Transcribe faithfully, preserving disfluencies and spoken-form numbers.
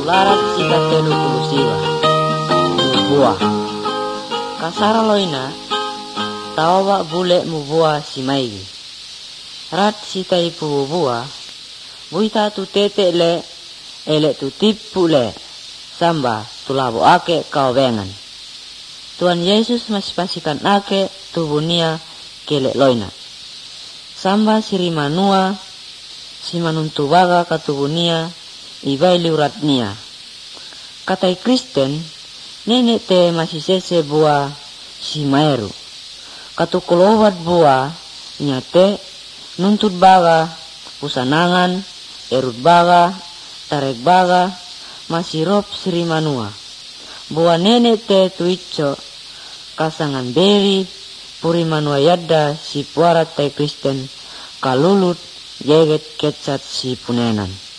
Tularat sika telu puluh siwa buah kasara loina tawa bule mu buah si maigi rat sita ipu buah buita tu tete le ele tu tipu le samba tulabo ake kau bengan. Tuhan Yesus masih pasikan ake tubunia kele loina samba siri manua si manuntu baga katubunia ibai liuratnia katai Kristen nenek te masih sese buah si maeru katukulowat buah nyate nuntut baga pusanangan erut baga tarek baga masih rob siri manua buah nenek te tuico kasangan beri puri manua yadda si puarat tai Kristen kalulut jeget kecat si punenan.